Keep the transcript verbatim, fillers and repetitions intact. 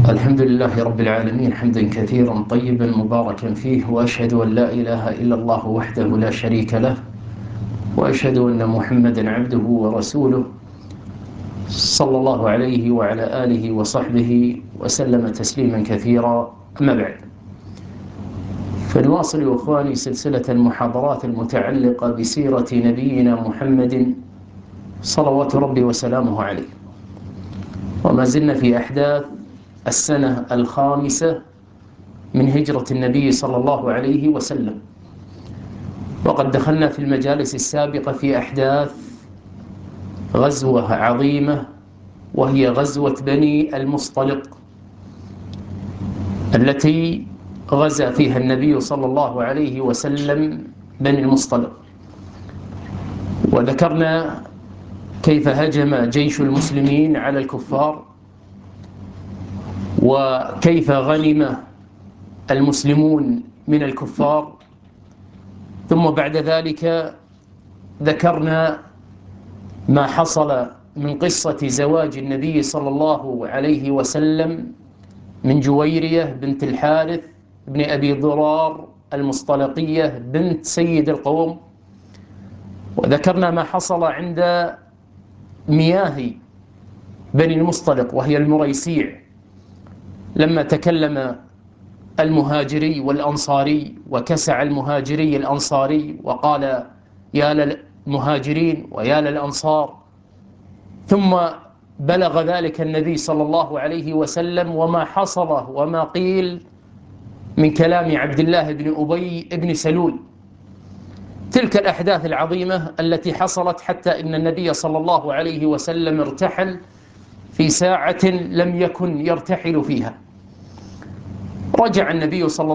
الحمد لله رب العالمين حمدا كثيرا طيبا مباركا فيه، وأشهد أن لا إله إلا الله وحده لا شريك له، وأشهد أن محمدا عبده ورسوله صلى الله عليه وعلى آله وصحبه وسلم تسليما كثيرا. أما بعد، فنواصل إخواني سلسلة المحاضرات المتعلقة بسيرة نبينا محمد صلوات ربي وسلامه عليه، وما زلنا في أحداث السنة الخامسة من هجرة النبي صلى الله عليه وسلم، وقد دخلنا في المجالس السابقة في أحداث غزوة عظيمة، وهي غزوة بني المصطلق، التي غزا فيها النبي صلى الله عليه وسلم بني المصطلق. وذكرنا كيف هجم جيش المسلمين على الكفار، وكيف غنم المسلمون من الكفار. ثم بعد ذلك ذكرنا ما حصل من قصة زواج النبي صلى الله عليه وسلم من جويرية بنت الحارث بن أبي ضرار المصطلقية بنت سيد القوم. وذكرنا ما حصل عند مياه بني المصطلق وهي المريسيع، لما تكلم المهاجري والأنصاري وكسع المهاجري الأنصاري وقال يا للمهاجرين ويا للأنصار. ثم بلغ ذلك النبي صلى الله عليه وسلم وما حصل وما قيل من كلام عبد الله بن أبي بن سلول، تلك الأحداث العظيمة التي حصلت حتى إن النبي صلى الله عليه وسلم ارتحل في ساعة لم يكن يرتحل فيها. رجع النبي صلى